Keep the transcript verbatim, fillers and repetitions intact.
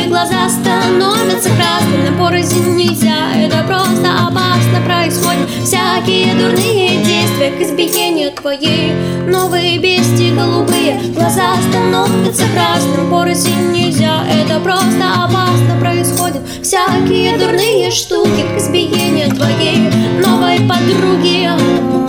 глаза становятся красными. На порознь нельзя, это просто опасно. Происходят всякие дурные действия к избиению твоей новые бести голубые. Глаза становятся красным, порознь нельзя, это просто опасно. Происходят всякие дурные штуки к избиению твоей новой подруги.